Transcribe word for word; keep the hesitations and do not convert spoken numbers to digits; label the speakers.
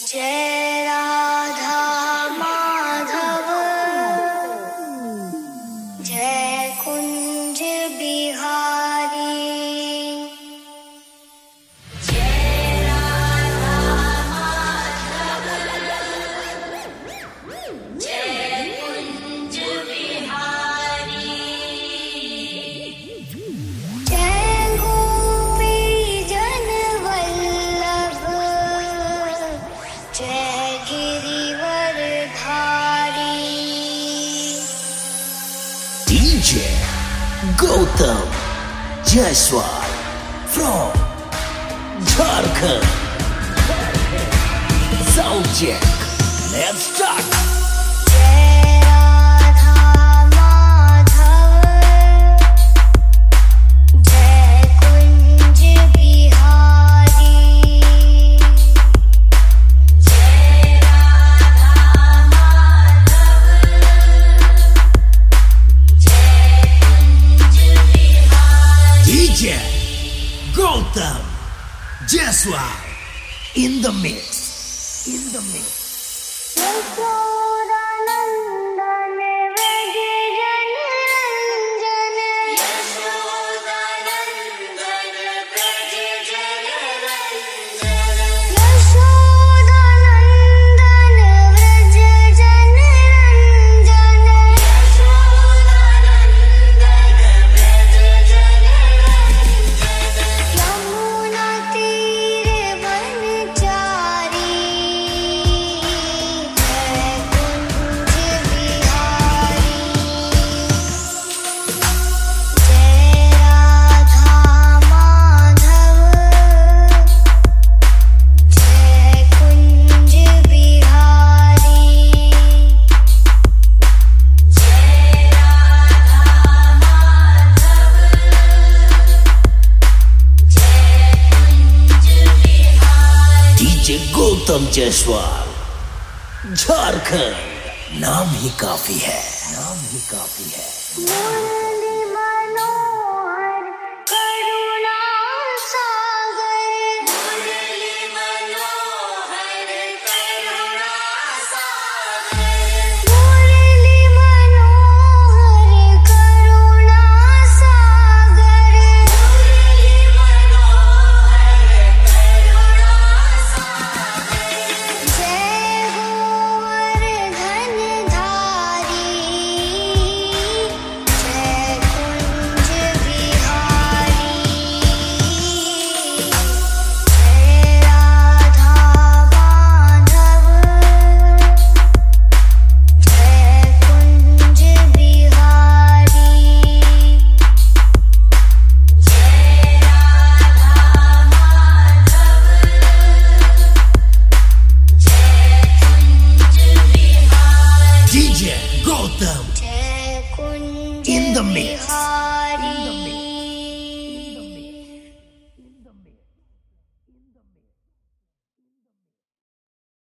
Speaker 1: जय राधा माधव जय कुंज बिहारी। जय राधा माधव जय कुंज बिहारी। जय गोपी जन वल्लभ जय गिरिवर धारी।
Speaker 2: D J Gautam Jaiswal from Jharkhand. Sound check. Let's start.
Speaker 1: जय राधा माधव जय कुंज बिहारी। जय राधा माधव जय Kunj Bihari.
Speaker 2: D J Gautam Jaiswal in the mix. In the mix.
Speaker 1: Yashodanandan व्रज जनरंजन यशोदानंदन व्रज जनरंजन यशोदानंदन व्रज जनरंजन यशोदानंदन व्रज जनरंजन। यमुना तीरे वनचारी जय कुंज बिहारी। जय राधा माधव जय कुंज बिहारी। जय राधा माधव जय Kunj Bihari.
Speaker 2: D J Gautam Jaiswal Jharkhand. नाम ही काफी है. नाम ही काफी है.
Speaker 1: मुरली मनोहर करुणा सागर मुरली मनोहर करुणा सागर मुरली मनोहर करुणा सागर मुरली मनोहर करुणा सागर। जय गोवर्धन धारी जय कुंज बिहारी। जय राधा माधव जय कुंज बिहारी। जय राधा माधव जय Kunj Bihari.
Speaker 2: D J Gautam
Speaker 1: जय कुंज
Speaker 2: In the mix.
Speaker 1: बिहारी।